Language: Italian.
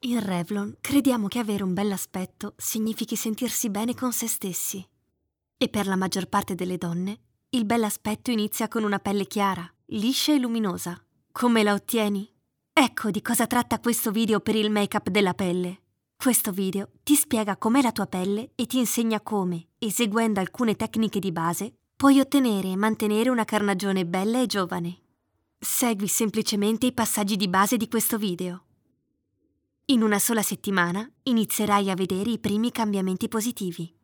In Revlon crediamo che avere un bell'aspetto significhi sentirsi bene con se stessi. E per la maggior parte delle donne, il bell'aspetto inizia con una pelle chiara, liscia e luminosa. Come la ottieni? Ecco di cosa tratta questo video per il make-up della pelle. Questo video ti spiega com'è la tua pelle e ti insegna come, eseguendo alcune tecniche di base, puoi ottenere e mantenere una carnagione bella e giovane. Segui semplicemente i passaggi di base di questo video. In una sola settimana inizierai a vedere i primi cambiamenti positivi.